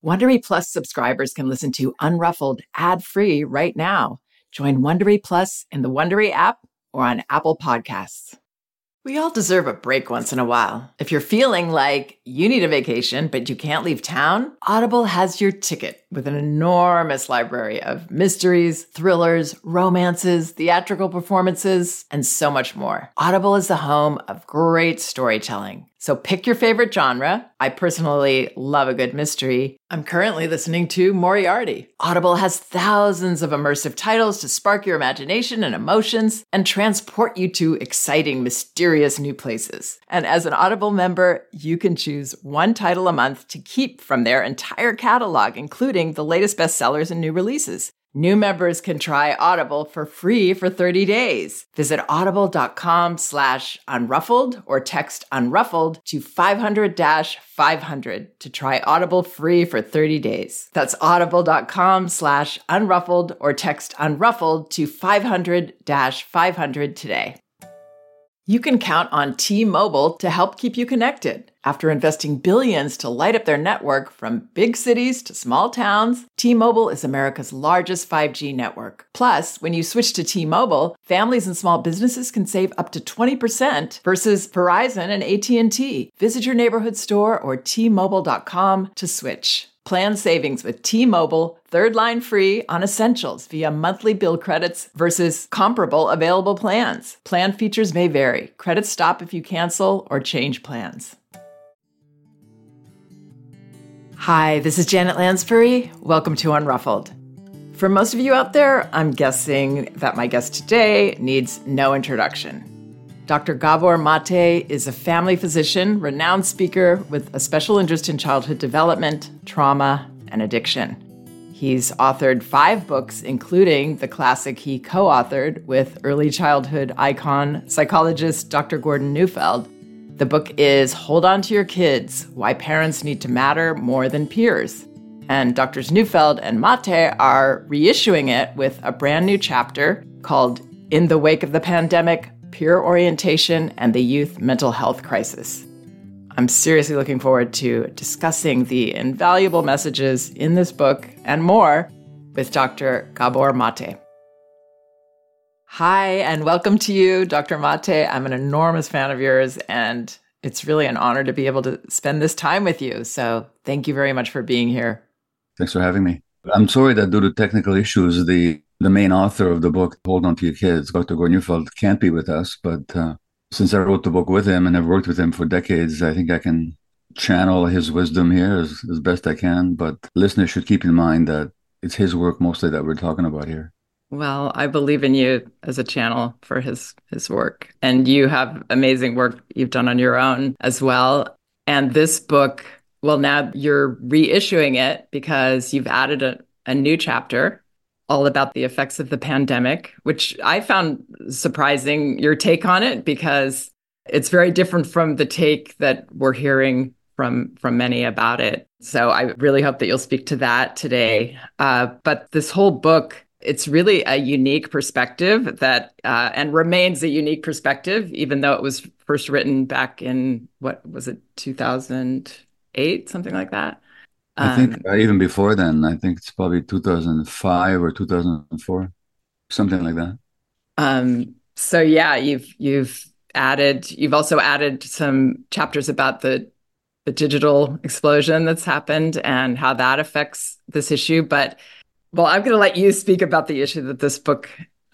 Wondery Plus subscribers can listen to Unruffled ad-free right now. Join Wondery Plus in the Wondery app or on Apple Podcasts. We all deserve a break once in a while. If you're feeling like you need a vacation, but you can't leave town, Audible has your ticket with an enormous library of mysteries, thrillers, romances, theatrical performances, and so much more. Audible is the home of great storytelling. So pick your favorite genre. I personally love a good mystery. I'm currently listening to Moriarty. Audible has thousands of immersive titles to spark your imagination and emotions and transport you to exciting, mysterious new places. And as an Audible member, you can choose one title a month to keep from their entire catalog, including the latest bestsellers and new releases. New members can try Audible for free for 30 days. Visit audible.com/unruffled or text unruffled to 500-500 to try Audible free for 30 days. That's audible.com/unruffled or text unruffled to 500-500 today. You can count on T-Mobile to help keep you connected. After investing billions to light up their network from big cities to small towns, T-Mobile is America's largest 5G network. Plus, when you switch to T-Mobile, families and small businesses can save up to 20% versus Verizon and AT&T. Visit your neighborhood store or T-Mobile.com to switch. Plan savings with T-Mobile, third line free on essentials via monthly bill credits versus comparable available plans. Plan features may vary. Credits stop if you cancel or change plans. Hi, this is Janet Lansbury. Welcome to Unruffled. For most of you out there, I'm guessing that my guest today needs no introduction. Dr. Gabor Mate is a family physician, renowned speaker with a special interest in childhood development, trauma, and addiction. He's authored 5 books, including the classic he co-authored with early childhood icon psychologist Dr. Gordon Neufeld. The book is Hold On to Your Kids: Why Parents Need to Matter More Than Peers. And Drs. Neufeld and Mate are reissuing it with a brand new chapter called In the Wake of the Pandemic: Peer Orientation and the Youth Mental Health Crisis. I'm seriously looking forward to discussing the invaluable messages in this book and more with Dr. Gabor Mate. Hi, and welcome to you, Dr. Mate. I'm an enormous fan of yours, and it's really an honor to be able to spend this time with you. So thank you very much for being here. Thanks for having me. I'm sorry that due to technical issues, the main author of the book, Hold On to Your Kids, Dr. Gordon Neufeld, can't be with us. But since I wrote the book with him and I've worked with him for decades, I think I can channel his wisdom here as best I can. But listeners should keep in mind that it's his work mostly that we're talking about here. Well, I believe in you as a channel for his work. And you have amazing work you've done on your own as well. And this book, well, now you're reissuing it because you've added a new chapter all about the effects of the pandemic, which I found surprising, your take on it, because it's very different from the take that we're hearing from many about it. So I really hope that you'll speak to that today. But this whole book, it's really a unique perspective that, and remains a unique perspective, even though it was first written back in, what was it, 2008, something like that? I think even before then, I think it's probably 2005 or 2004, something like that. So yeah, you've also added some chapters about the digital explosion that's happened and how that affects this issue. But well, I'm going to let you speak about the issue that this book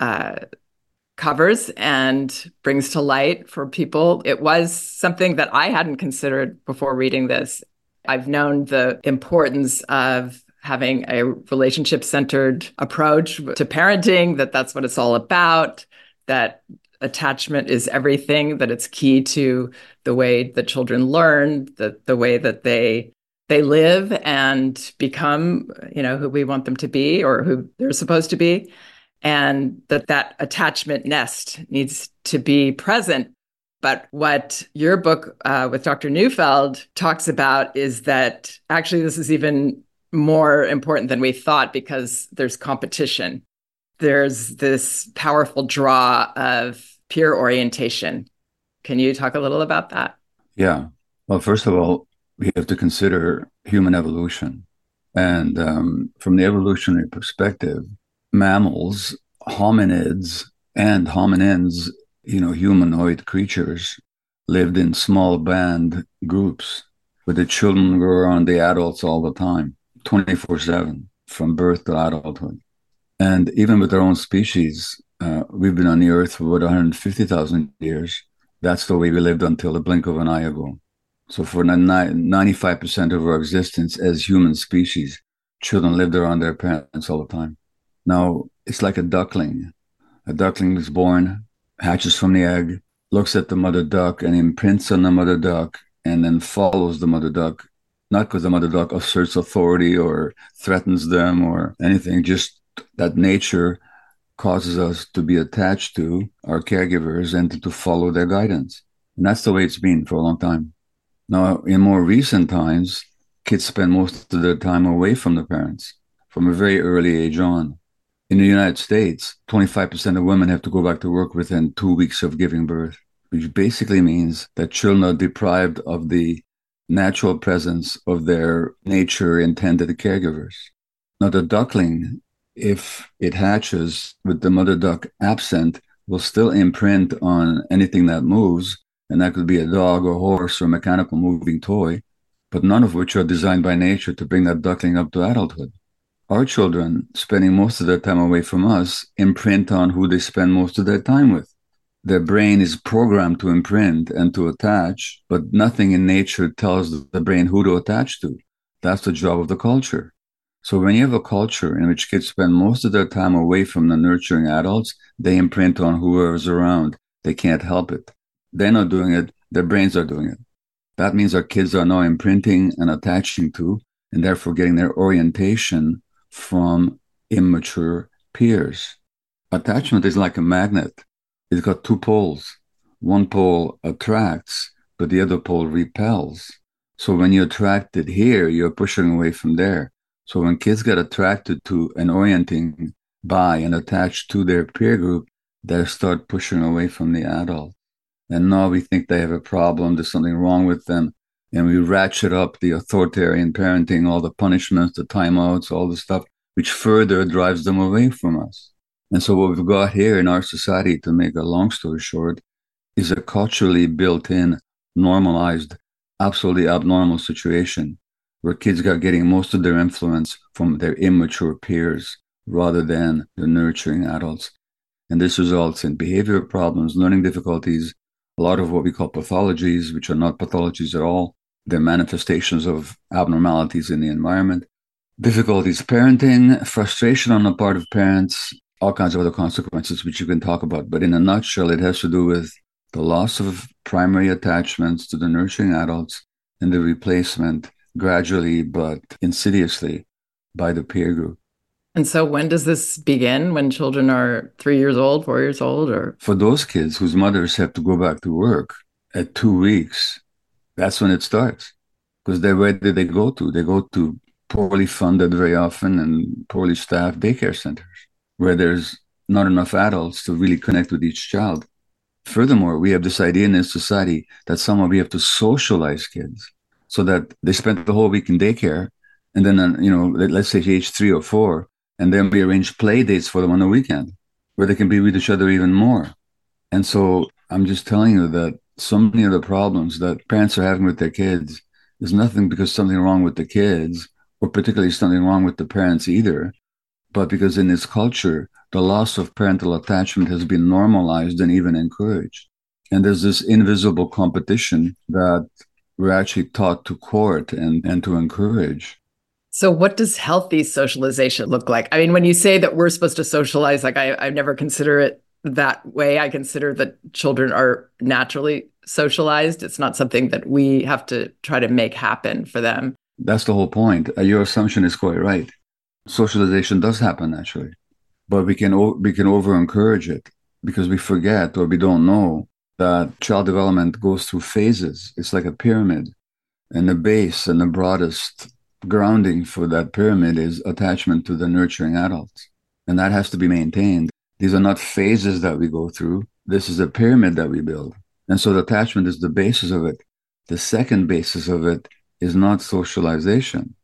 covers and brings to light for people. It was something that I hadn't considered before reading this. I've known the importance of having a relationship-centered approach to parenting, that's what it's all about, that attachment is everything, that it's key to the way that children learn, the way that they live and become, who we want them to be or who they're supposed to be, and that attachment nest needs to be present. But what your book with Dr. Neufeld talks about is that actually this is even more important than we thought because there's competition. There's this powerful draw of peer orientation. Can you talk a little about that? Yeah. Well, first of all, we have to consider human evolution. And from the evolutionary perspective, mammals, hominids, and hominins, humanoid creatures, lived in small band groups where the children were around the adults all the time, 24/7, from birth to adulthood. And even with our own species, we've been on the earth for about 150,000 years. That's the way we lived until the blink of an eye ago. So for 95% of our existence as human species, children lived around their parents all the time. Now, it's like a duckling. A duckling is born, hatches from the egg, looks at the mother duck and imprints on the mother duck and then follows the mother duck, not because the mother duck asserts authority or threatens them or anything, just that nature causes us to be attached to our caregivers and to follow their guidance. And that's the way it's been for a long time. Now, in more recent times, kids spend most of their time away from the parents from a very early age on. In the United States, 25% of women have to go back to work within 2 weeks of giving birth, which basically means that children are deprived of the natural presence of their nature intended caregivers. Now, the duckling, if it hatches with the mother duck absent, will still imprint on anything that moves, and that could be a dog or horse or mechanical moving toy, but none of which are designed by nature to bring that duckling up to adulthood. Our children, spending most of their time away from us, imprint on who they spend most of their time with. Their brain is programmed to imprint and to attach, but nothing in nature tells the brain who to attach to. That's the job of the culture. So when you have a culture in which kids spend most of their time away from the nurturing adults, they imprint on whoever's around. They can't help it. They're not doing it. Their brains are doing it. That means our kids are now imprinting and attaching to, and therefore getting their orientation from immature peers. Attachment is like a magnet. It's got two poles. One pole attracts, but the other pole repels. So when you're attracted here, you're pushing away from there. So when kids get attracted to and orienting by and attached to their peer group, they start pushing away from the adult. And now we think they have a problem, there's something wrong with them. And we ratchet up the authoritarian parenting, all the punishments, the timeouts, all the stuff, which further drives them away from us. And so what we've got here in our society, to make a long story short, is a culturally built-in, normalized, absolutely abnormal situation where kids are getting most of their influence from their immature peers rather than the nurturing adults. And this results in behavior problems, learning difficulties, a lot of what we call pathologies, which are not pathologies at all. They're manifestations of abnormalities in the environment, difficulties parenting, frustration on the part of parents, all kinds of other consequences, which you can talk about. But in a nutshell, it has to do with the loss of primary attachments to the nurturing adults and the replacement gradually but insidiously by the peer group. And so when does this begin? When children are 3 years old, 4 years old, or? For those kids whose mothers have to go back to work at 2 weeks, that's when it starts. Because where did they go to? They go to poorly funded, very often, and poorly staffed daycare centers where there's not enough adults to really connect with each child. Furthermore, we have this idea in this society that somehow we have to socialize kids so that they spend the whole week in daycare. And then, let's say age 3 or 4, and then we arrange play dates for them on the weekend where they can be with each other even more. And so I'm just telling you that so many of the problems that parents are having with their kids is nothing because something wrong with the kids, or particularly something wrong with the parents either, but because in this culture, the loss of parental attachment has been normalized and even encouraged. And there's this invisible competition that we're actually taught to court and to encourage. So what does healthy socialization look like? I mean, when you say that we're supposed to socialize, like I never consider it that way. I consider that children are naturally socialized. It's not something that we have to try to make happen for them. That's the whole point. Your assumption is quite right. Socialization does happen naturally, but we can over encourage it because we forget or we don't know that child development goes through phases. It's like a pyramid, and the base and the broadest grounding for that pyramid is attachment to the nurturing adults, and that has to be maintained. These are not phases that we go through. This is a pyramid that we build, and so the attachment is the basis of it. The second basis of it is not socialization.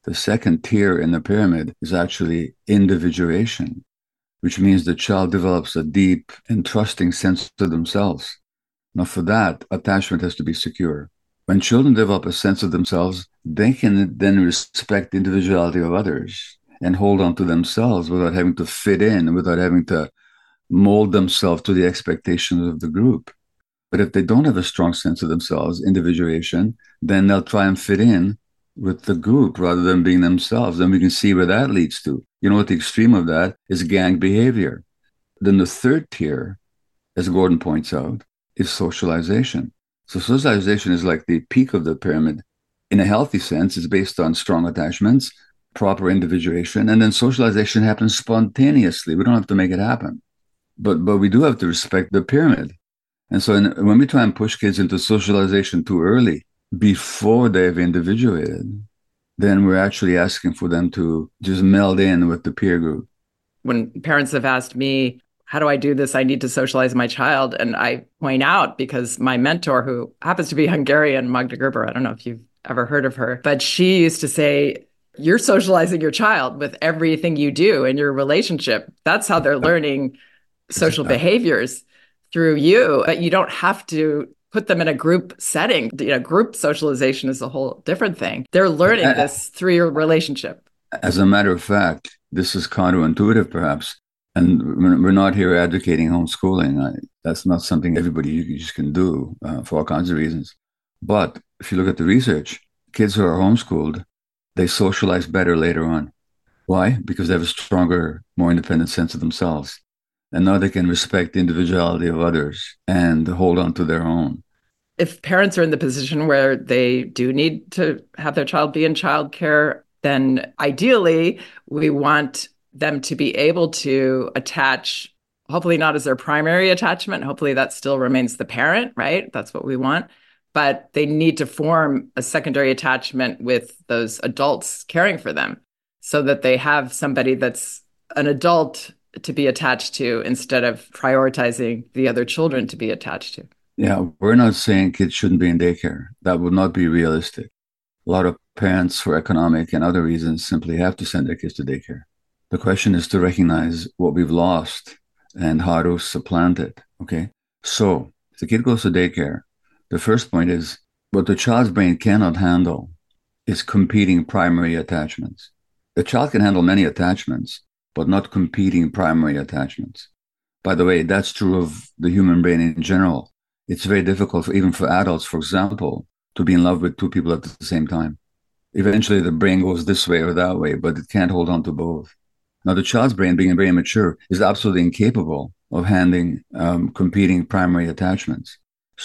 The second tier in the pyramid is actually individuation, which means the child develops a deep and trusting sense of themselves. Now, for that, attachment has to be secure. When children develop a sense of themselves, they can then respect the individuality of others and hold on to themselves without having to fit in, without having to mold themselves to the expectations of the group. But if they don't have a strong sense of themselves, individuation, then they'll try and fit in with the group rather than being themselves. And we can see where that leads to. You know what the extreme of that is? Gang behavior. Then the third tier, as Gordon points out, is socialization. So socialization is like the peak of the pyramid. In a healthy sense, it's based on strong attachments, proper individuation, and then socialization happens spontaneously. We don't have to make it happen. But we do have to respect the pyramid. And so when we try and push kids into socialization too early, before they've individuated, then we're actually asking for them to just meld in with the peer group. When parents have asked me, how do I do this? I need to socialize my child. And I point out, because my mentor, who happens to be Hungarian, Magda Gerber, I don't know if you've ever heard of her, but she used to say, you're socializing your child with everything you do in your relationship. That's how they're learning social behaviors through you. But you don't have to put them in a group setting. Group socialization is a whole different thing. They're learning this through your relationship. As a matter of fact, this is counterintuitive, perhaps. And we're not here advocating homeschooling. That's not something everybody just can do for all kinds of reasons. But if you look at the research, kids who are homeschooled, they socialize better later on. Why? Because they have a stronger, more independent sense of themselves. And now they can respect the individuality of others and hold on to their own. If parents are in the position where they do need to have their child be in childcare, then ideally we want them to be able to attach, hopefully not as their primary attachment. Hopefully that still remains the parent, right? That's what we want. But they need to form a secondary attachment with those adults caring for them so that they have somebody that's an adult to be attached to instead of prioritizing the other children to be attached to. Yeah, we're not saying kids shouldn't be in daycare. That would not be realistic. A lot of parents, for economic and other reasons, simply have to send their kids to daycare. The question is to recognize what we've lost and how to supplant it, okay? So if the kid goes to daycare, the first point is what the child's brain cannot handle is competing primary attachments. The child can handle many attachments, but not competing primary attachments. By the way, that's true of the human brain in general. It's very difficult, even for adults, for example, to be in love with two people at the same time. Eventually, the brain goes this way or that way, but it can't hold on to both. Now, the child's brain, being very immature, is absolutely incapable of handling competing primary attachments.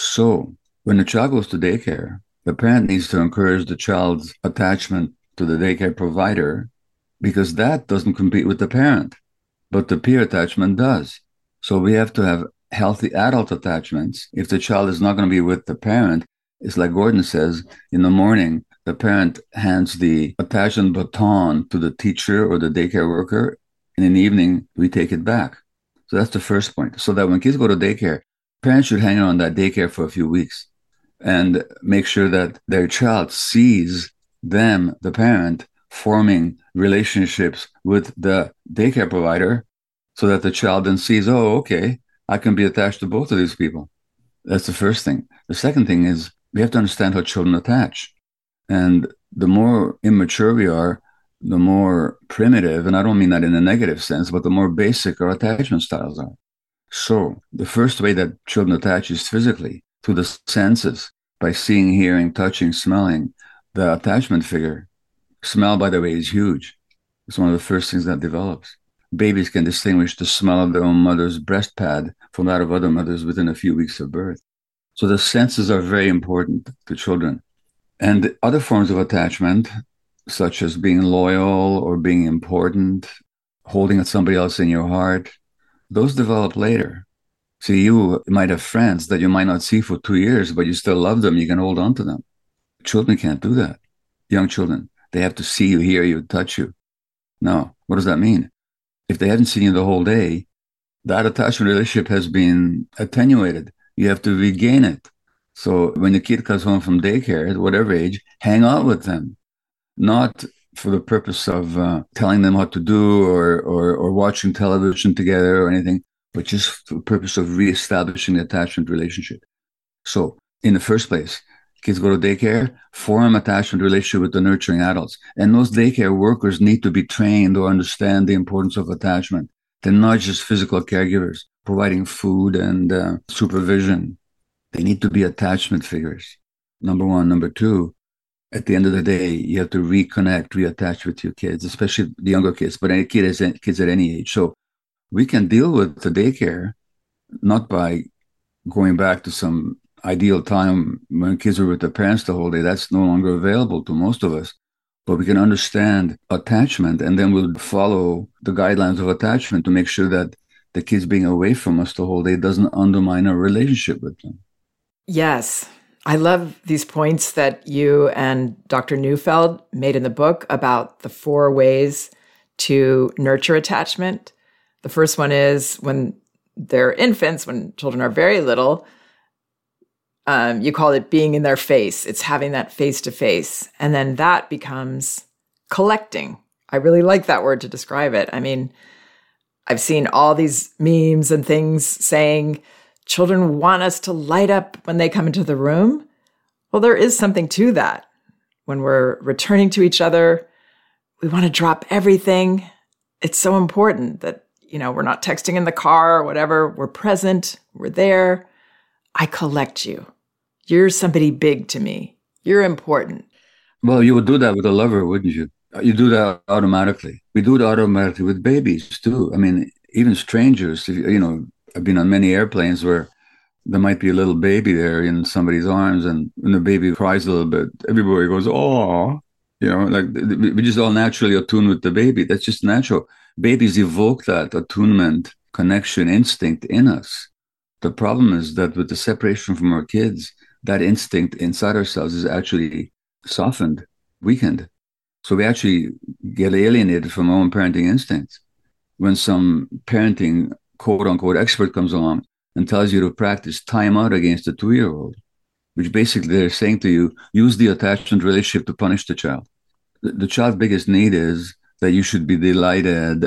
So when the child goes to daycare, the parent needs to encourage the child's attachment to the daycare provider because that doesn't compete with the parent, but the peer attachment does. So we have to have healthy adult attachments. If the child is not going to be with the parent, it's like Gordon says, in the morning, the parent hands the attachment baton to the teacher or the daycare worker, and in the evening, we take it back. So that's the first point. So that when kids go to daycare, parents should hang on that daycare for a few weeks and make sure that their child sees them, the parent, forming relationships with the daycare provider so that the child then sees, oh, okay, I can be attached to both of these people. That's the first thing. The second thing is we have to understand how children attach. And the more immature we are, the more primitive, and I don't mean that in a negative sense, but the more basic our attachment styles are. So the first way that children attach is physically, through the senses, by seeing, hearing, touching, smelling. The attachment figure, smell, by the way, is huge. It's one of the first things that develops. Babies can distinguish the smell of their own mother's breast pad from that of other mothers within a few weeks of birth. So the senses are very important to children. And other forms of attachment, such as being loyal or being important, holding somebody else in your heart, those develop later. So you might have friends that you might not see for 2 years, but you still love them. You can hold on to them. Children can't do that. Young children, they have to see you, hear you, touch you. Now, what does that mean? If they haven't seen you the whole day, that attachment relationship has been attenuated. You have to regain it. So when the kid comes home from daycare, at whatever age, hang out with them. Not for the purpose of telling them what to do or watching television together or anything, but just for the purpose of reestablishing the attachment relationship. So in the first place, kids go to daycare, form attachment relationship with the nurturing adults. And those daycare workers need to be trained or understand the importance of attachment. They're not just physical caregivers providing food and supervision. They need to be attachment figures. Number one. Number two, at the end of the day, you have to reconnect, reattach with your kids, especially the younger kids, but any kids at any age. So we can deal with the daycare not by going back to some ideal time when kids were with their parents the whole day. That's no longer available to most of us. But we can understand attachment, and then we'll follow the guidelines of attachment to make sure that the kids being away from us the whole day doesn't undermine our relationship with them. Yes. I love these points that you and Dr. Neufeld made in the book about the 4 ways to nurture attachment. The first one is when they're infants, when children are very little, you call it being in their face. It's having that face-to-face. And then that becomes collecting. I really like that word to describe it. I mean, I've seen all these memes and things saying, children want us to light up when they come into the room. Well, there is something to that. When we're returning to each other, we want to drop everything. It's so important that, we're not texting in the car or whatever. We're present. We're there. I collect you. You're somebody big to me. You're important. Well, you would do that with a lover, wouldn't you? You do that automatically. We do it automatically with babies too. I mean, even strangers, I've been on many airplanes where there might be a little baby there in somebody's arms, and when the baby cries a little bit, everybody goes, "Oh," like we just all naturally attune with the baby. That's just natural. Babies evoke that attunement, connection, instinct in us. The problem is that with the separation from our kids, that instinct inside ourselves is actually softened, weakened. So we actually get alienated from our own parenting instincts. When some parenting quote unquote expert comes along and tells you to practice timeout against a 2-year-old, which basically they're saying to you, use the attachment relationship to punish the child. The child's biggest need is that you should be delighted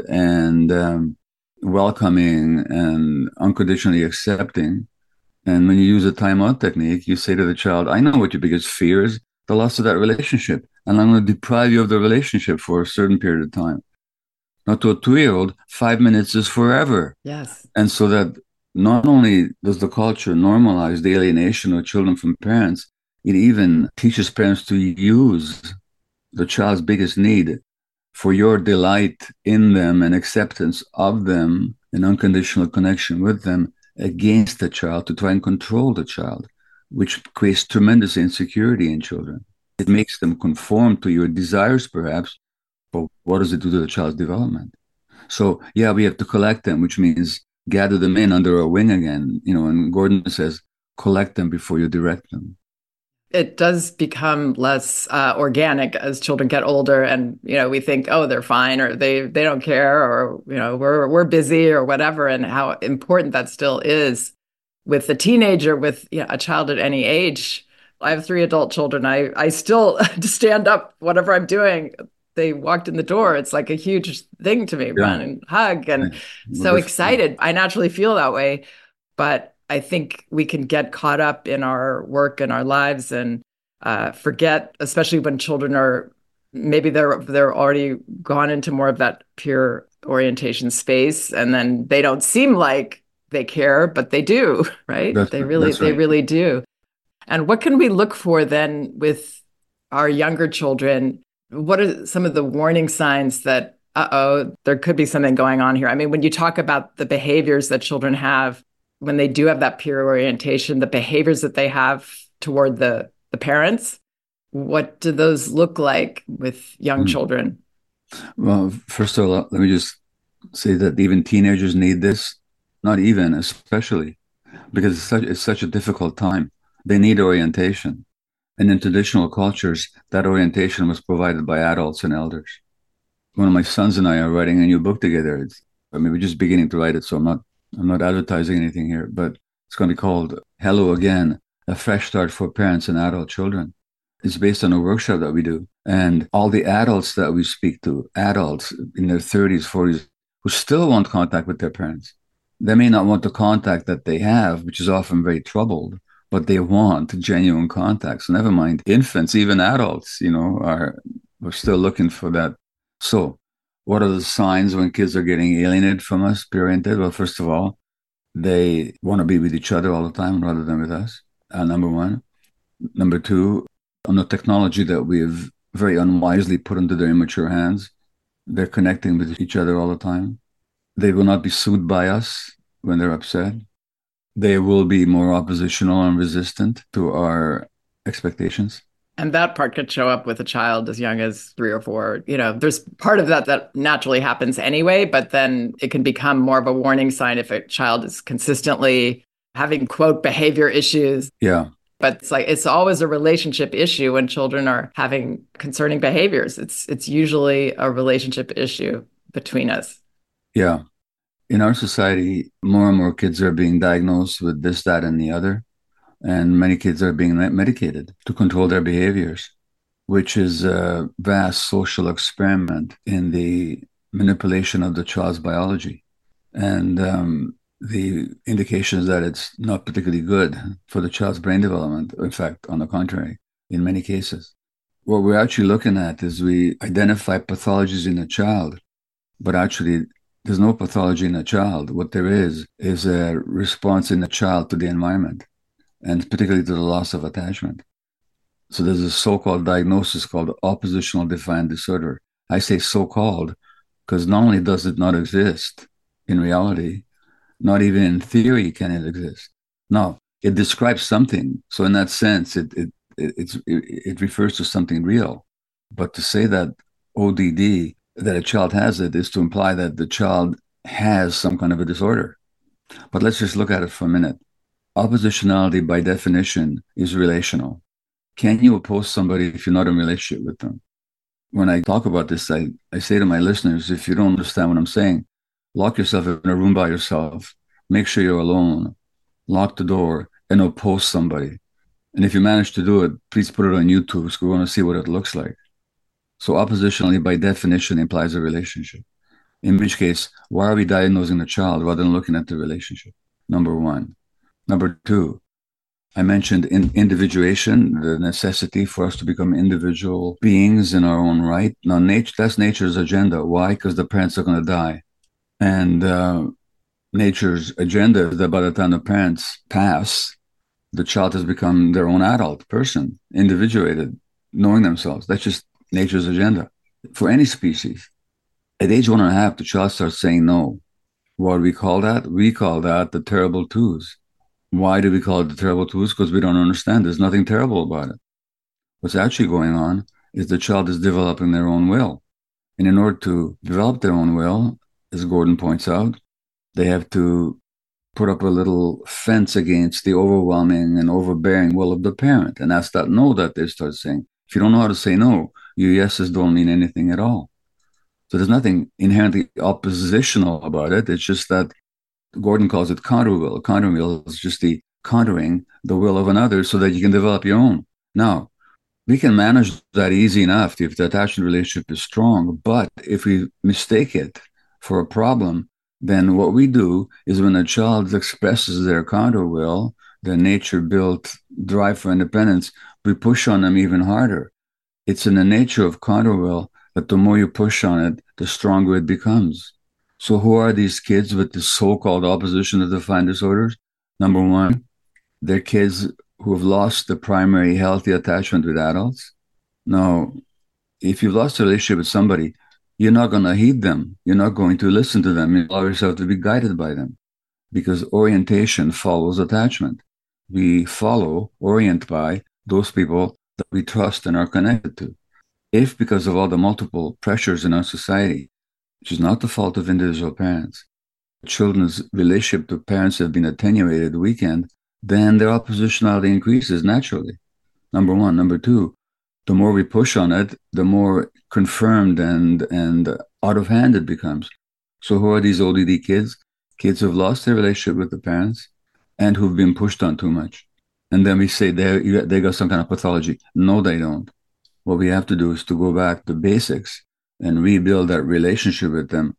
and welcoming and unconditionally accepting. And when you use a timeout technique, you say to the child, I know what your biggest fear is, the loss of that relationship. And I'm going to deprive you of the relationship for a certain period of time. Now, to a 2-year-old, 5 minutes is forever. Yes. And so that not only does the culture normalize the alienation of children from parents, it even teaches parents to use the child's biggest need for your delight in them and acceptance of them and unconditional connection with them against the child to try and control the child, which creates tremendous insecurity in children. It makes them conform to your desires, perhaps, but what does it do to the child's development? So, yeah, we have to collect them, which means gather them in under our wing again. And Gordon says, collect them before you direct them. It does become less organic as children get older, and we think, oh, they're fine, or they don't care, or we're busy, or whatever. And how important that still is with the teenager, with a child at any age. I have 3 adult children. I still stand up whatever I'm doing. They walked in the door. It's like a huge thing to me. Run and hug, and so excited. I naturally feel that way, but I think we can get caught up in our work and our lives and forget, especially when children are, maybe they're already gone into more of that peer orientation space, and then they don't seem like they care, but they do, right? They really do. And what can we look for then with our younger children? What are some of the warning signs that, there could be something going on here? I mean, when you talk about the behaviors that children have, when they do have that peer orientation, the behaviors that they have toward the parents, what do those look like with young children? Well, first of all, let me just say that even teenagers need this, not even, especially, because it's such a difficult time. They need orientation. And in traditional cultures, that orientation was provided by adults and elders. One of my sons and I are writing a new book together. We're just beginning to write it, so I'm not advertising anything here, but it's going to be called Hello Again, A Fresh Start for Parents and Adult Children. It's based on a workshop that we do. And all the adults that we speak to, adults in their 30s, 40s, who still want contact with their parents. They may not want the contact that they have, which is often very troubled, but they want genuine contact. So never mind infants, even adults, we're still looking for that. So what are the signs when kids are getting alienated from us, parented? Well, first of all, they want to be with each other all the time rather than with us, number one. Number two, on the technology that we've very unwisely put into their immature hands, they're connecting with each other all the time. They will not be soothed by us when they're upset. They will be more oppositional and resistant to our expectations. And that part could show up with a child as young as 3 or 4. There's part of that naturally happens anyway, but then it can become more of a warning sign if a child is consistently having, quote, behavior issues. Yeah. But it's always a relationship issue when children are having concerning behaviors. It's usually a relationship issue between us. Yeah. In our society, more and more kids are being diagnosed with this, that, and the other. And many kids are being medicated to control their behaviors, which is a vast social experiment in the manipulation of the child's biology. And the indications that it's not particularly good for the child's brain development. In fact, on the contrary, in many cases. What we're actually looking at is we identify pathologies in a child, but actually there's no pathology in a child. What there is a response in the child to the environment, and particularly to the loss of attachment. So there's a so-called diagnosis called oppositional defiant disorder. I say so-called because not only does it not exist in reality, not even in theory can it exist. No, it describes something. So in that sense, it refers to something real. But to say that ODD, that a child has it, is to imply that the child has some kind of a disorder. But let's just look at it for a minute. Oppositionality, by definition, is relational. Can you oppose somebody if you're not in a relationship with them? When I talk about this, I say to my listeners, if you don't understand what I'm saying, lock yourself in a room by yourself, make sure you're alone, lock the door, and oppose somebody. And if you manage to do it, please put it on YouTube so we want to see what it looks like. So oppositionally, by definition, implies a relationship. In which case, why are we diagnosing the child rather than looking at the relationship? Number one. Number two, I mentioned individuation, the necessity for us to become individual beings in our own right. Now, that's nature's agenda. Why? Because the parents are going to die. And nature's agenda is that by the time the parents pass, the child has become their own adult person, individuated, knowing themselves. That's just nature's agenda for any species. At age 1.5, the child starts saying no. What do we call that? We call that the terrible twos. Why do we call it the terrible twos? Because we don't understand. There's nothing terrible about it. What's actually going on is the child is developing their own will. And in order to develop their own will, as Gordon points out, they have to put up a little fence against the overwhelming and overbearing will of the parent. And that's that no that they start saying. If you don't know how to say no, your yeses don't mean anything at all. So there's nothing inherently oppositional about it. It's just that Gordon calls it counter will. Counter will is just the countering the will of another so that you can develop your own. Now, we can manage that easy enough if the attachment relationship is strong. But if we mistake it for a problem, then what we do is when a child expresses their counter will, their nature-built drive for independence, we push on them even harder. It's in the nature of counter will that the more you push on it, the stronger it becomes. So who are these kids with the so-called opposition to defiant disorders? Number one, they're kids who have lost the primary healthy attachment with adults. Now, if you've lost a relationship with somebody, you're not going to heed them. You're not going to listen to them. You allow yourself to be guided by them because orientation follows attachment. We orient by those people that we trust and are connected to. If because of all the multiple pressures in our society, which is not the fault of individual parents, children's relationship to parents have been attenuated, weakened, then their oppositionality increases naturally. Number one. Number two, the more we push on it, the more confirmed and out of hand it becomes. So who are these ODD kids? Kids who've lost their relationship with the parents and who've been pushed on too much. And then we say they got some kind of pathology. No, they don't. What we have to do is to go back to basics and rebuild that relationship with them.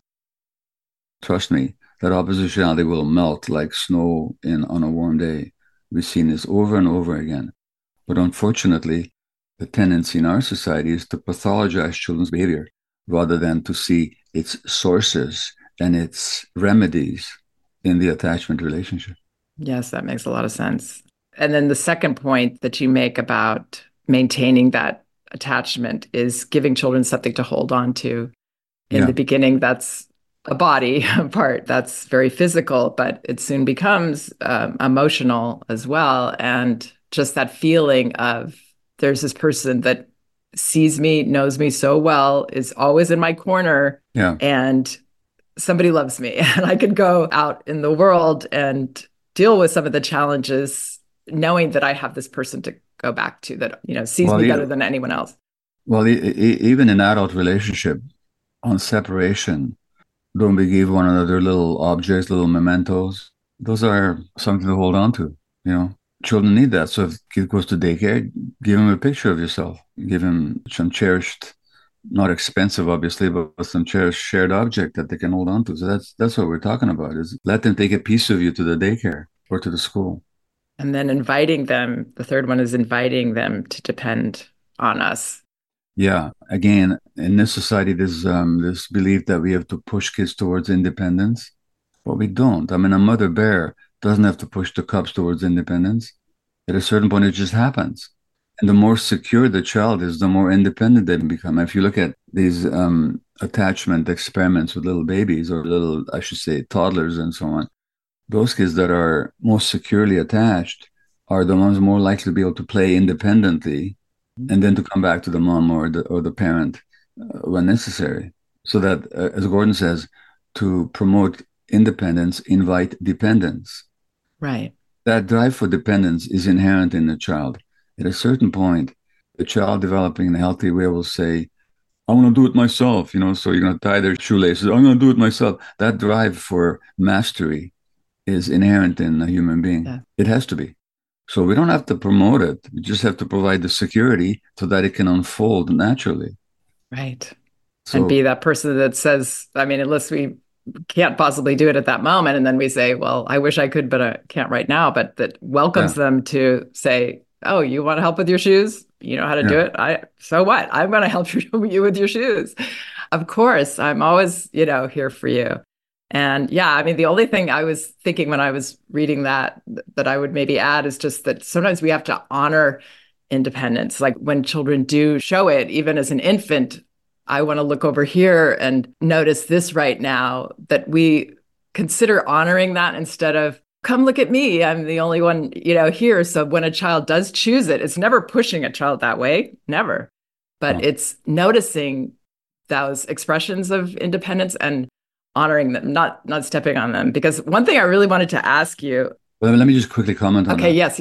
Trust me, that oppositionality will melt like snow on a warm day. We've seen this over and over again. But unfortunately, the tendency in our society is to pathologize children's behavior rather than to see its sources and its remedies in the attachment relationship. Yes, that makes a lot of sense. And then the second point that you make about maintaining that attachment is giving children something to hold on to. In the beginning, that's a body part that's very physical, but it soon becomes emotional as well. And just that feeling of there's this person that sees me, knows me so well, is always in my corner, and somebody loves me. And I could go out in the world and deal with some of the challenges, knowing that I have this person to go back to that, sees me better than anyone else. Well, even in adult relationship, on separation, don't we give one another little objects, little mementos? Those are something to hold on to, Children need that. So if a kid goes to daycare, give him a picture of yourself. Give him some cherished, not expensive, obviously, but some cherished shared object that they can hold on to. So that's what we're talking about, is let them take a piece of you to the daycare or to the school. And then inviting them, the third one is inviting them to depend on us. Yeah. Again, in this society, there's this belief that we have to push kids towards independence, but we don't. I mean, a mother bear doesn't have to push the cubs towards independence. At a certain point, it just happens. And the more secure the child is, the more independent they become. If you look at these attachment experiments with little babies, or little, I should say, toddlers and so on, those kids that are most securely attached are the ones more likely to be able to play independently and then to come back to the mom or the parent when necessary. So that, as Gordon says, to promote independence, invite dependence. Right. That drive for dependence is inherent in the child. At a certain point, the child developing in a healthy way will say, I want to do it myself, so you're going to tie their shoelaces. I'm going to do it myself. That drive for mastery is inherent in a human being. Yeah. It has to be. So we don't have to promote it. We just have to provide the security so that it can unfold naturally. Right. So, and be that person that says, unless we can't possibly do it at that moment. And then we say, well, I wish I could, but I can't right now. But that welcomes them to say, oh, you want to help with your shoes? You know how to do it? So what? I'm going to help you with your shoes. Of course, I'm always, here for you. And the only thing I was thinking when I was reading that I would maybe add is just that sometimes we have to honor independence. Like when children do show it, even as an infant, I want to look over here and notice this right now, that we consider honoring that instead of, come look at me, I'm the only one, here. So when a child does choose it, it's never pushing a child that way, never. But it's noticing those expressions of independence and honoring them, not stepping on them. Because one thing I really wanted to ask you. Well, let me just quickly comment on that. Okay, yes.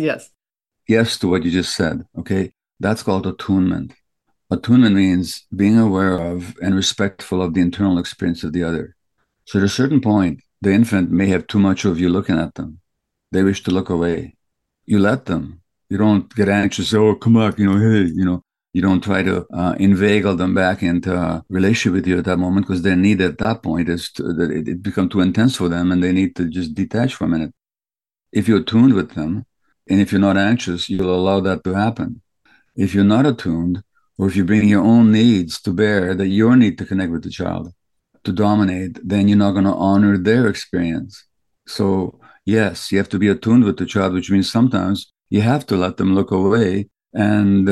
Yes to what you just said, okay? That's called attunement. Attunement means being aware of and respectful of the internal experience of the other. So at a certain point, the infant may have too much of you looking at them. They wish to look away. You let them. You don't get anxious, oh, come back, hey, You don't try to inveigle them back into a relationship with you at that moment, because their need at that point is that it become too intense for them and they need to just detach for a minute. If you're attuned with them, and if you're not anxious, you'll allow that to happen. If you're not attuned, or if you bring your own needs to bear, that your need to connect with the child, to dominate, then you're not going to honor their experience. So yes, you have to be attuned with the child, which means sometimes you have to let them look away and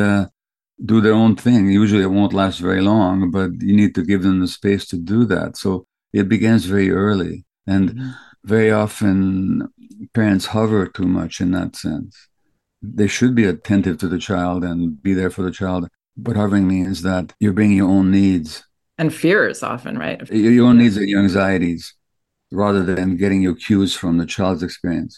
do their own thing. Usually it won't last very long, but you need to give them the space to do that. So it begins very early. And very often parents hover too much in that sense. They should be attentive to the child and be there for the child. But hovering means that you're bringing your own needs. And fears often, right? Your own needs and your anxieties, rather than getting your cues from the child's experience.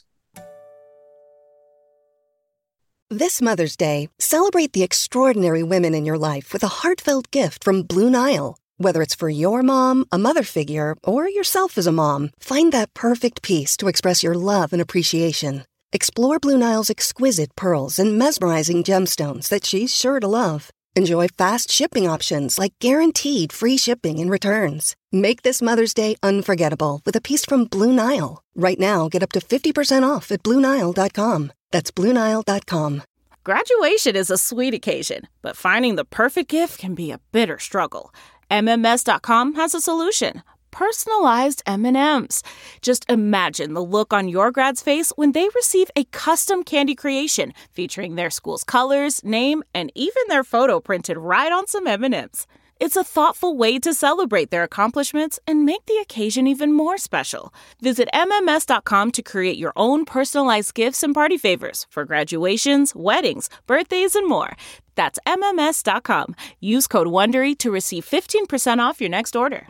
This Mother's Day, celebrate the extraordinary women in your life with a heartfelt gift from Blue Nile. Whether it's for your mom, a mother figure, or yourself as a mom, find that perfect piece to express your love and appreciation. Explore Blue Nile's exquisite pearls and mesmerizing gemstones that she's sure to love. Enjoy fast shipping options like guaranteed free shipping and returns. Make this Mother's Day unforgettable with a piece from Blue Nile. Right now, get up to 50% off at BlueNile.com. That's BlueNile.com. Graduation is a sweet occasion, but finding the perfect gift can be a bitter struggle. MMS.com has a solution. Personalized M&Ms. Just imagine the look on your grad's face when they receive a custom candy creation featuring their school's colors, name, and even their photo printed right on some M&Ms. It's a thoughtful way to celebrate their accomplishments and make the occasion even more special. Visit MMS.com to create your own personalized gifts and party favors for graduations, weddings, birthdays, and more. That's MMS.com. Use code WONDERY to receive 15% off your next order.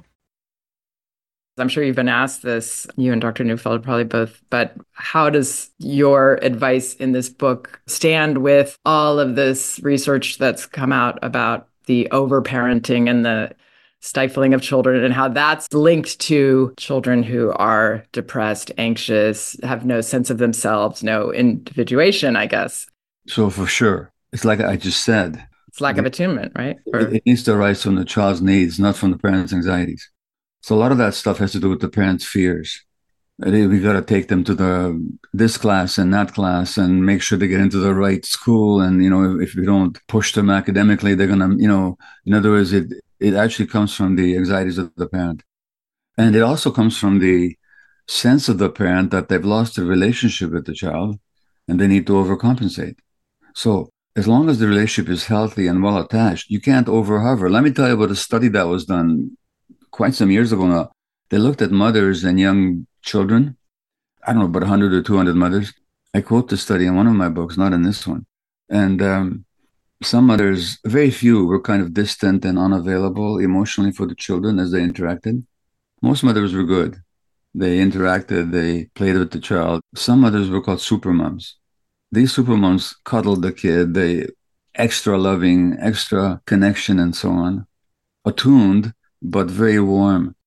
I'm sure you've been asked this, you and Dr. Neufeld probably both, but how does your advice in this book stand with all of this research that's come out about the overparenting and the stifling of children and how that's linked to children who are depressed, anxious, have no sense of themselves, no individuation, I guess? So for sure, it's like I just said. It's lack of attunement, right? It needs to arise from the child's needs, not from the parents' anxieties. So a lot of that stuff has to do with the parents' fears. We got to take them to this class and that class and make sure they get into the right school. And, if we don't push them academically, they're going to, in other words, it actually comes from the anxieties of the parent. And it also comes from the sense of the parent that they've lost the relationship with the child and they need to overcompensate. So as long as the relationship is healthy and well attached, you can't overhover. Let me tell you about a study that was done quite some years ago now. They looked at mothers and young children. I don't know, about 100 or 200 mothers. I quote the study in one of my books, not in this one. And some mothers, very few, were kind of distant and unavailable emotionally for the children as they interacted. Most mothers were good. They interacted, they played with the child. Some mothers were called super moms. These super moms cuddled the kid, they extra loving, extra connection and so on. Attuned, but very warm.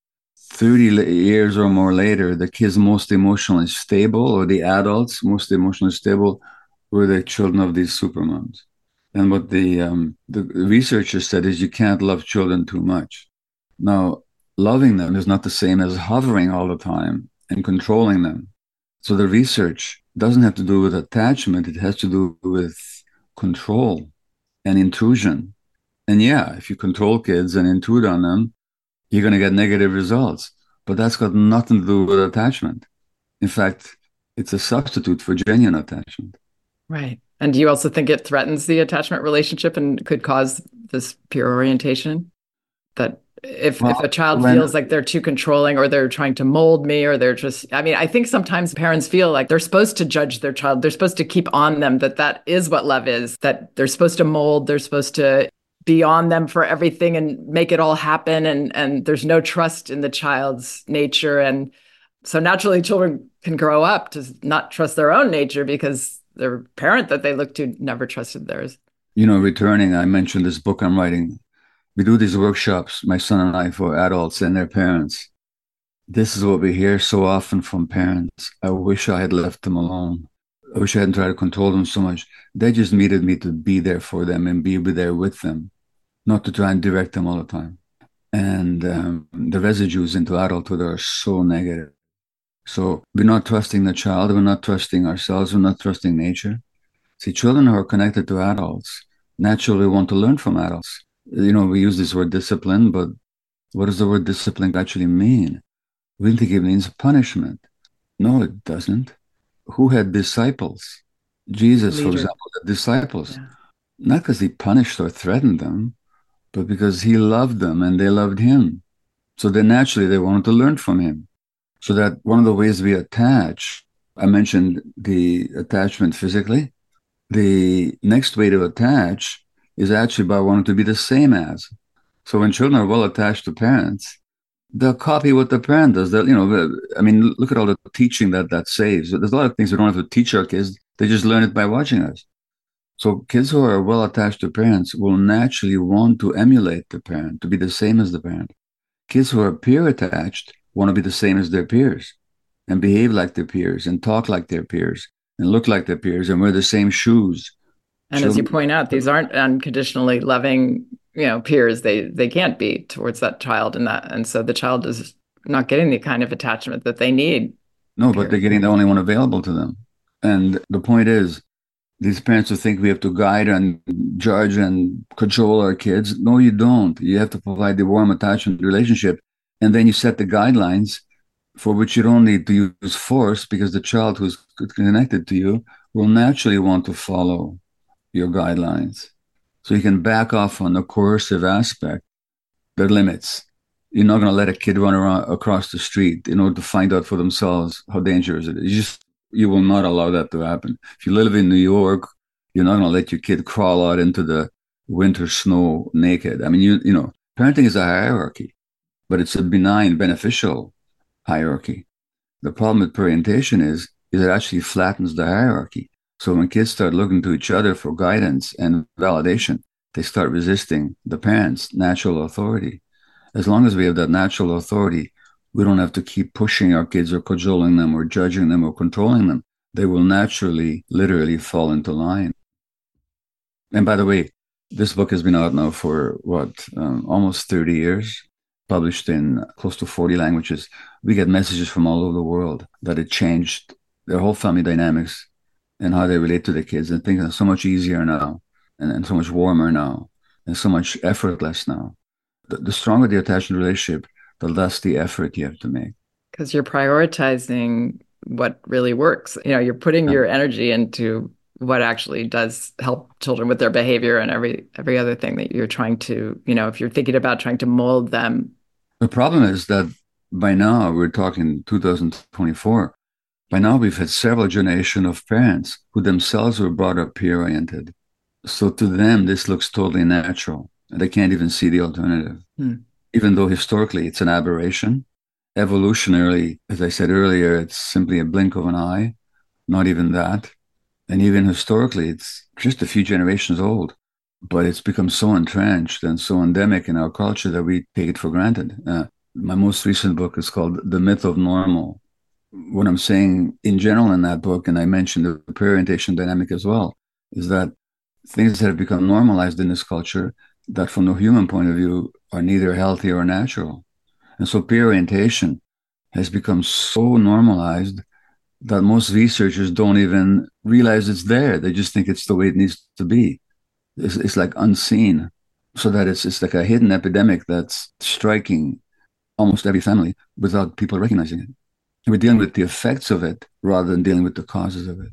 30 years or more later, the kids most emotionally stable, or the adults most emotionally stable, were the children of these supermoms. And what the researchers said is you can't love children too much. Now, loving them is not the same as hovering all the time and controlling them. So the research doesn't have to do with attachment. It has to do with control and intrusion. And yeah, if you control kids and intrude on them, you're going to get negative results. But that's got nothing to do with attachment. In fact, it's a substitute for genuine attachment. Right. And do you also think it threatens the attachment relationship and could cause this peer orientation? That if a child feels like they're too controlling or they're trying to mold me or they're just, I think sometimes parents feel like they're supposed to judge their child. They're supposed to keep on them that is what love is, that they're supposed to mold, they're supposed to be on them for everything and make it all happen. And there's no trust in the child's nature. And so naturally children can grow up to not trust their own nature because their parent that they look to never trusted theirs. Returning, I mentioned this book I'm writing. We do these workshops, my son and I, for adults and their parents. This is what we hear so often from parents. I wish I had left them alone. I wish I hadn't tried to control them so much. They just needed me to be there for them and be there with them, not to try and direct them all the time. And the residues into adulthood are so negative. So we're not trusting the child. We're not trusting ourselves. We're not trusting nature. See, children who are connected to adults naturally want to learn from adults. We use this word discipline, but what does the word discipline actually mean? We think it means punishment. No, it doesn't. Who had disciples? Jesus, for example, had disciples. Yeah. Not because he punished or threatened them, but because he loved them and they loved him. So then naturally they wanted to learn from him. So that one of the ways we attach, I mentioned the attachment physically. The next way to attach is actually by wanting to be the same as. So when children are well attached to parents, they'll copy what the parent does. Look at all the teaching that saves. There's a lot of things we don't have to teach our kids. They just learn it by watching us. So kids who are well attached to parents will naturally want to emulate the parent, to be the same as the parent. Kids who are peer attached want to be the same as their peers and behave like their peers and talk like their peers and look like their peers and wear the same shoes. And as you point out, these aren't unconditionally loving, peers. They can't be towards that child, and so the child is not getting the kind of attachment that they need. No, but they're getting the only one available to them. And the point is, these parents who think we have to guide and judge and control our kids. No, you don't. You have to provide the warm attachment relationship. And then you set the guidelines for which you don't need to use force, because the child who's connected to you will naturally want to follow your guidelines. So you can back off on the coercive aspect, the limits. You're not going to let a kid run around across the street in order to find out for themselves how dangerous it is. You will not allow that to happen. If you live in New York, you're not going to let your kid crawl out into the winter snow naked. I mean, parenting is a hierarchy, but it's a benign, beneficial hierarchy. The problem with orientation is it actually flattens the hierarchy. So when kids start looking to each other for guidance and validation, they start resisting the parents' natural authority. As long as we have that natural authority, we don't have to keep pushing our kids or cajoling them or judging them or controlling them. They will naturally, literally fall into line. And by the way, this book has been out now for almost 30 years, published in close to 40 languages. We get messages from all over the world that it changed their whole family dynamics and how they relate to the kids, and things are so much easier now and so much warmer now and so much effortless now. The stronger the attachment relationship, the less the effort you have to make. Because you're prioritizing what really works. You're putting your energy into what actually does help children with their behavior and every other thing that you're trying to, if you're thinking about trying to mold them. The problem is that by now, we're talking 2024, by now we've had several generations of parents who themselves were brought up peer-oriented. So to them, this looks totally natural. They can't even see the alternative. Even though historically it's an aberration. Evolutionarily, as I said earlier, it's simply a blink of an eye, not even that. And even historically, it's just a few generations old, but it's become so entrenched and so endemic in our culture that we take it for granted. My most recent book is called The Myth of Normal. What I'm saying in general in that book, and I mentioned the peer-orientation dynamic as well, is that things that have become normalized in this culture that from the human point of view are neither healthy or natural. And so peer orientation has become so normalized that most researchers don't even realize it's there. They just think it's the way it needs to be. It's like unseen, so that it's like a hidden epidemic that's striking almost every family without people recognizing it. And we're dealing with the effects of it rather than dealing with the causes of it.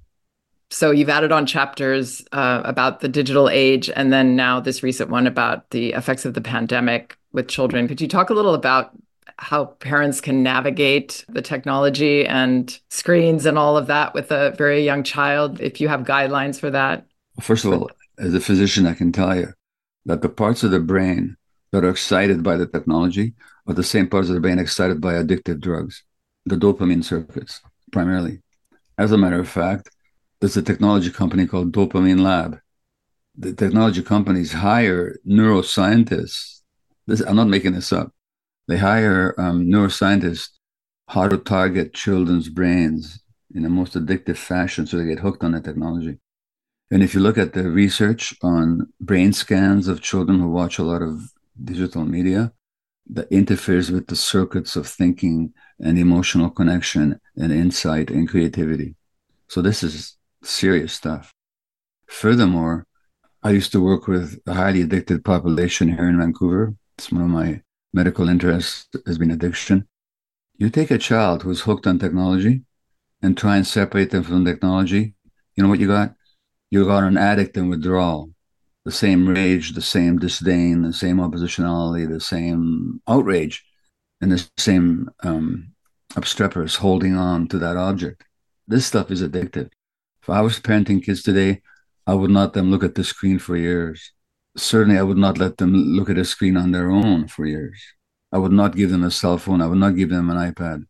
So you've added on chapters about the digital age, and then now this recent one about the effects of the pandemic with children. Could you talk a little about how parents can navigate the technology and screens and all of that with a very young child, if you have guidelines for that? First of all, as a physician, I can tell you that the parts of the brain that are excited by the technology are the same parts of the brain excited by addictive drugs, the dopamine circuits, primarily. As a matter of fact, there's a technology company called Dopamine Lab. The technology companies hire neuroscientists. I'm not making this up. They hire neuroscientists how to target children's brains in the most addictive fashion so they get hooked on the technology. And if you look at the research on brain scans of children who watch a lot of digital media, that interferes with the circuits of thinking and emotional connection and insight and creativity. So this is serious stuff. Furthermore, I used to work with a highly addicted population here in Vancouver. It's one of my medical interests has been addiction. You take a child who's hooked on technology and try and separate them from technology. You know what you got? You got an addict in withdrawal. The same rage, the same disdain, the same oppositionality, the same outrage, and the same obstreperous holding on to that object. This stuff is addictive. If I was parenting kids today, I would not let them look at the screen for years. Certainly, I would not let them look at a screen on their own for years. I would not give them a cell phone. I would not give them an iPad.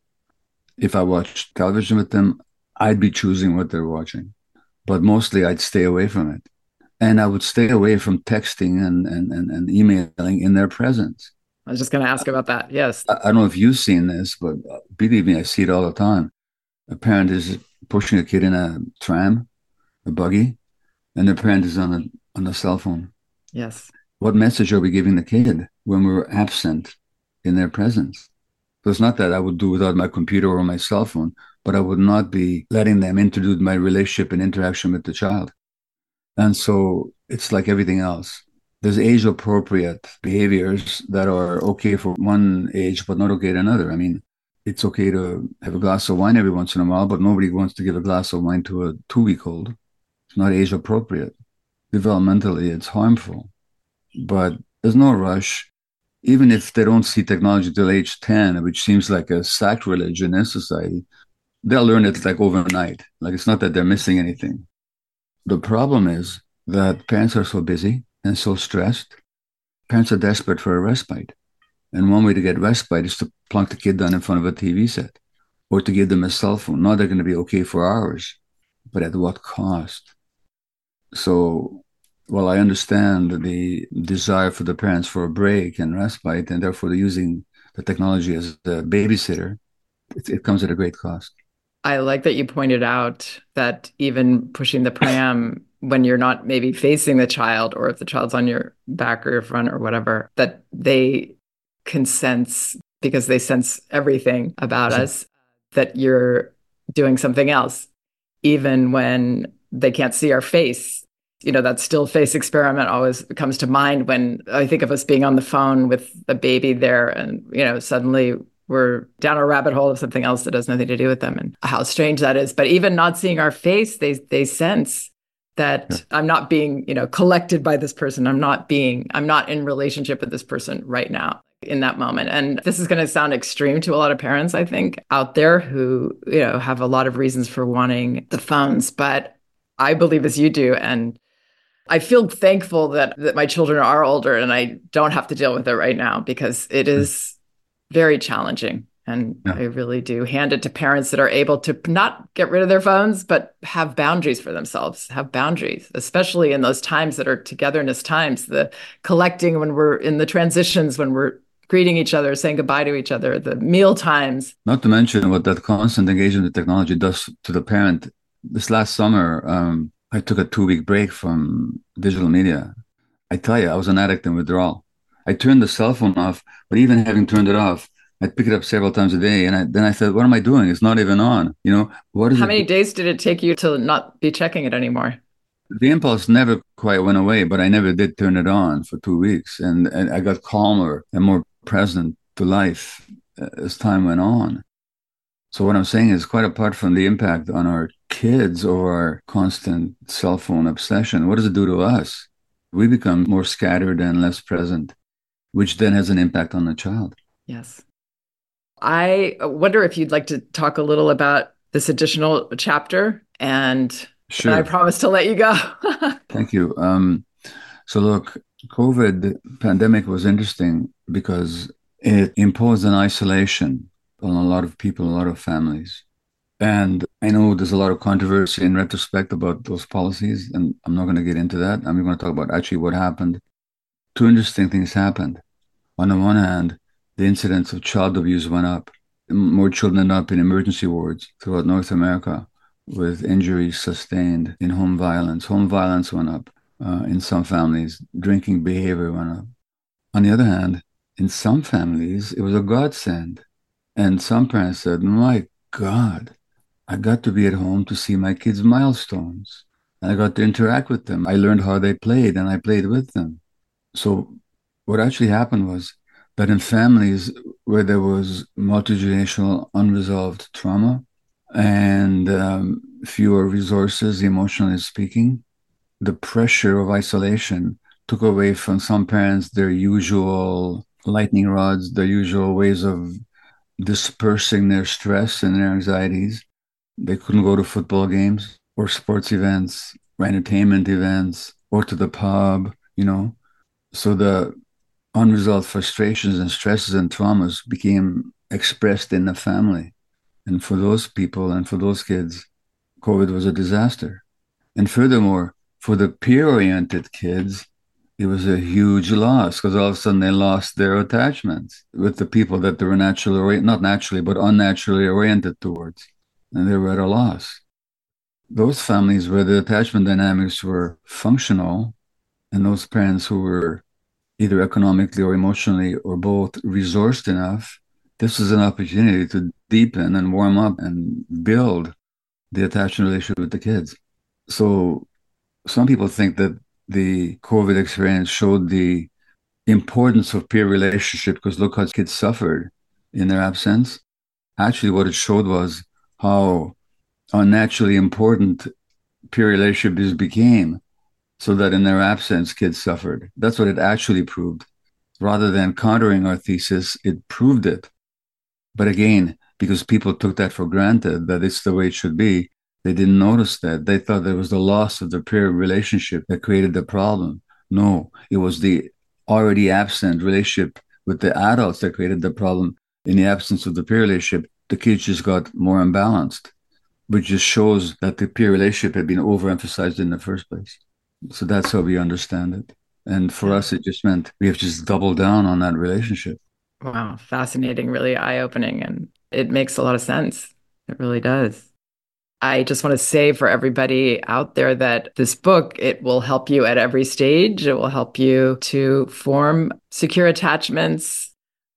If I watched television with them, I'd be choosing what they're watching. But mostly, I'd stay away from it. And I would stay away from texting and emailing in their presence. I was just going to ask about that. Yes. I don't know if you've seen this, but believe me, I see it all the time. A parent is pushing a kid in a tram, a buggy, and the parent is on the cell phone. Yes. What message are we giving the kid when we're absent in their presence? So it's not that I would do without my computer or my cell phone, but I would not be letting them introduce my relationship and interaction with the child. And so it's like everything else. There's age appropriate behaviors that are okay for one age, but not okay at another. I mean, it's okay to have a glass of wine every once in a while, but nobody wants to give a glass of wine to a 2-week-old. It's not age appropriate. Developmentally, it's harmful, but there's no rush. Even if they don't see technology till age 10, which seems like a sacrilege in their society, they'll learn it like overnight. Like it's not that they're missing anything. The problem is that parents are so busy and so stressed. Parents are desperate for a respite. And one way to get respite is to plunk the kid down in front of a TV set or to give them a cell phone. Now they're going to be okay for hours, but at what cost? So, while I understand the desire for the parents for a break and respite, and therefore they're using the technology as a babysitter, it comes at a great cost. I like that you pointed out that even pushing the pram when you're not maybe facing the child, or if the child's on your back or your front or whatever, that they can sense, because they sense everything about us, that you're doing something else, even when they can't see our face. You know, that still face experiment always comes to mind when I think of us being on the phone with a baby there and, you know, suddenly we're down a rabbit hole of something else that has nothing to do with them, and how strange that is. But even not seeing our face, they sense that I'm not being, you know, collected by this person. I'm not in relationship with this person right now in that moment. And this is going to sound extreme to a lot of parents, I think, out there who, you know, have a lot of reasons for wanting the phones, but I believe as you do. And I feel thankful that my children are older and I don't have to deal with it right now, because it is very challenging. And I really do hand it to parents that are able to not get rid of their phones, but have boundaries for themselves, have boundaries, especially in those times that are togetherness times, the collecting when we're in the transitions, when we're greeting each other, saying goodbye to each other, the meal times. Not to mention what that constant engagement with technology does to the parent. This last summer, I took a 2-week break from digital media. I tell you, I was an addict in withdrawal. I turned the cell phone off, but even having turned it off, I'd pick it up several times a day. And then I said, what am I doing? It's not even on. You know, what is How many days did it take you to not be checking it anymore? The impulse never quite went away, but I never did turn it on for 2 weeks. And I got calmer and more present to life as time went on. So what I'm saying is, quite apart from the impact on our kids or our constant cell phone obsession, what does it do to us? We become more scattered and less present, which then has an impact on the child. Yes. I wonder if you'd like to talk a little about this additional chapter, and Sure. I promise to let you go. Thank you. So look, COVID pandemic was interesting because it imposed an isolation on a lot of people, a lot of families. And I know there's a lot of controversy in retrospect about those policies, and I'm not going to get into that. I'm going to talk about actually what happened. Two interesting things happened. On the one hand, the incidence of child abuse went up. More children ended up in emergency wards throughout North America with injuries sustained in home violence. Home violence went up in some families. Drinking behavior went up. On the other hand, in some families, it was a godsend. And some parents said, my God, I got to be at home to see my kids' milestones. And I got to interact with them. I learned how they played and I played with them. So what actually happened was that in families where there was multi-generational unresolved trauma and fewer resources, emotionally speaking, the pressure of isolation took away from some parents their usual lightning rods, their usual ways of dispersing their stress and their anxieties. They couldn't go to football games or sports events or entertainment events or to the pub, you know. So the unresolved frustrations and stresses and traumas became expressed in the family. And for those people and for those kids, COVID was a disaster. And furthermore, for the peer-oriented kids, it was a huge loss because all of a sudden they lost their attachments with the people that they were naturally, not naturally, but unnaturally oriented towards. And they were at a loss. those families where the attachment dynamics were functional, and those parents who were either economically or emotionally or both resourced enough, this is an opportunity to deepen and warm up and build the attachment relationship with the kids. So some people think that the COVID experience showed the importance of peer relationship because look how kids suffered in their absence. Actually, what it showed was how unnaturally important peer relationships became, so that in their absence, kids suffered. That's what it actually proved. Rather than countering our thesis, it proved it. But again, because people took that for granted, that it's the way it should be, they didn't notice that. They thought there was the loss of the peer relationship that created the problem. No, it was the already absent relationship with the adults that created the problem. In the absence of the peer relationship, the kids just got more imbalanced, which just shows that the peer relationship had been overemphasized in the first place. So that's how we understand it. And for us, it just meant we have to just double down on that relationship. Wow, fascinating, really eye-opening, and it makes a lot of sense. It really does. I just want to say for everybody out there that this book, it will help you at every stage. It will help you to form secure attachments,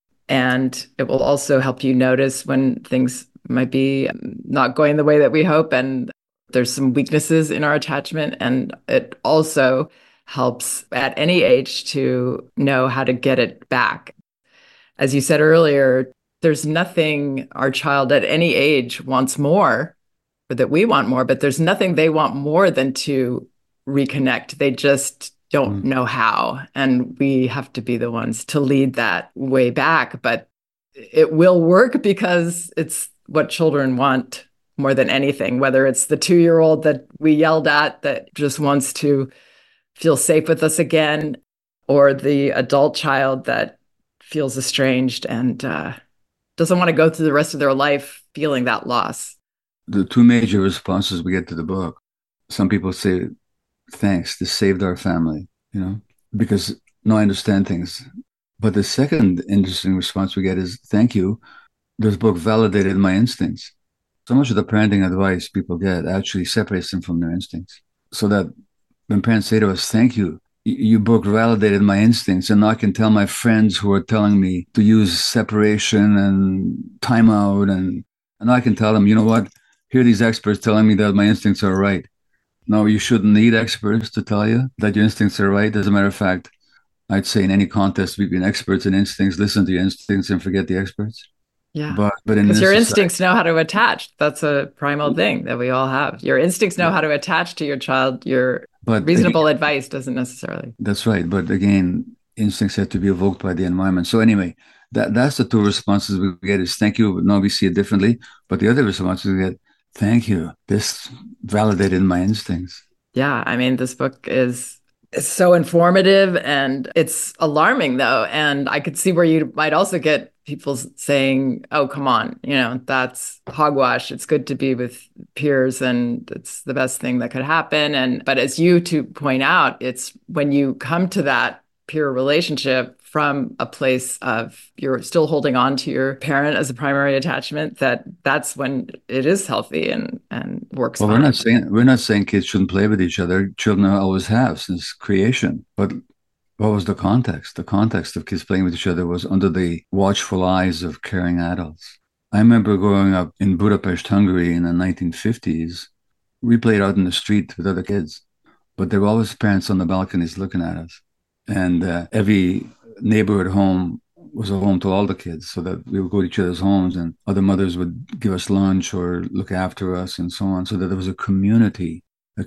and it will also help you notice when things might be not going the way that we hope, and there's some weaknesses in our attachment. And it also helps at any age to know how to get it back. As you said earlier, there's nothing our child at any age wants more, or that we want more, but there's nothing they want more than to reconnect. They just don't know how. And we have to be the ones to lead that way back. But it will work because it's what children want more than anything, whether it's the 2-year-old that we yelled at that just wants to feel safe with us again, or the adult child that feels estranged and doesn't want to go through the rest of their life feeling that loss. The two major responses we get to the book, some people say, thanks, this saved our family, because now I understand things. But the second interesting response we get is, thank you, this book validated my instincts. So much of the parenting advice people get actually separates them from their instincts. So that when parents say to us, thank you, your book validated my instincts, and now I can tell my friends who are telling me to use separation and timeout, and I can tell them, you know what, here are these experts telling me that my instincts are right. No, you shouldn't need experts to tell you that your instincts are right. As a matter of fact, I'd say in any contest between experts and instincts, listen to your instincts and forget the experts. Yeah, but because your instincts know how to attach. That's a primal thing that we all have. Your instincts know how to attach to your child. But reasonable advice doesn't necessarily. That's right. But again, instincts have to be evoked by the environment. So anyway, that's the two responses we get is thank you, but now we see it differently. But the other responses we get, thank you, this validated my instincts. Yeah, I mean, this book is so informative, and it's alarming though. And I could see where you might also get people saying, oh, come on, that's hogwash. It's good to be with peers and it's the best thing that could happen. But as you two point out, it's when you come to that peer relationship from a place of you're still holding on to your parent as a primary attachment, that's when it is healthy and works. Well, we're not saying kids shouldn't play with each other. Children always have since creation. But what was the context? The context of kids playing with each other was under the watchful eyes of caring adults. I remember growing up in Budapest, Hungary in the 1950s. We played out in the street with other kids, but there were always parents on the balconies looking at us. And every neighborhood home was a home to all the kids, so that we would go to each other's homes and other mothers would give us lunch or look after us and so on, so that there was a community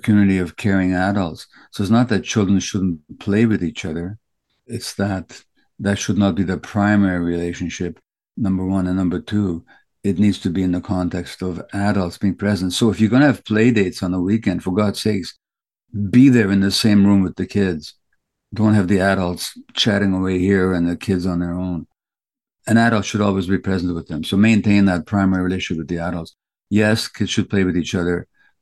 of caring adults. So it's not that children shouldn't play with each other. It's that should not be the primary relationship, number one. And number two, it needs to be in the context of adults being present. So if you're going to have play dates on the weekend, for God's sakes, be there in the same room with the kids. Don't have the adults chatting away here and the kids on their own. An adult should always be present with them. So maintain that primary relationship with the adults. Yes, kids should play with each other.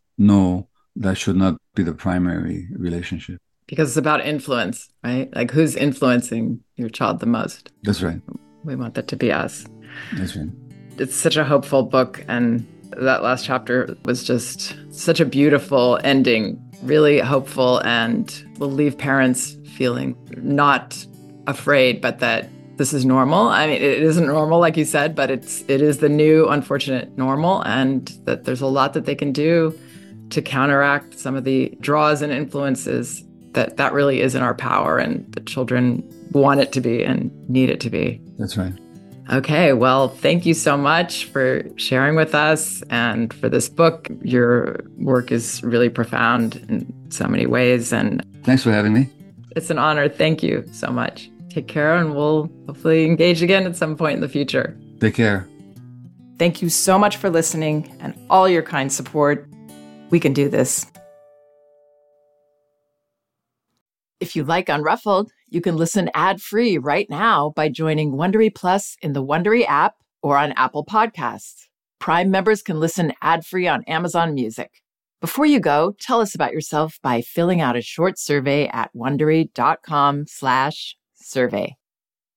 No, that should not be the primary relationship. Because it's about influence, right? Like who's influencing your child the most? That's right. We want that to be us. That's right. It's such a hopeful book, and That last chapter was just such a beautiful ending, really hopeful, and will leave parents feeling not afraid, but that this is normal. I mean, it isn't normal, like you said, but it is the new unfortunate normal, and that there's a lot that they can do to counteract some of the draws and influences that really is in our power, and the children want it to be and need it to be. That's right. Okay, well, thank you so much for sharing with us and for this book. Your work is really profound in so many ways, and thanks for having me. It's an honor. Thank you so much. Take care, and we'll hopefully engage again at some point in the future. Take care. Thank you so much for listening and all your kind support. We can do this. If you like Unruffled, you can listen ad-free right now by joining Wondery Plus in the Wondery app or on Apple Podcasts. Prime members can listen ad-free on Amazon Music. Before you go, tell us about yourself by filling out a short survey at Wondery.com/survey.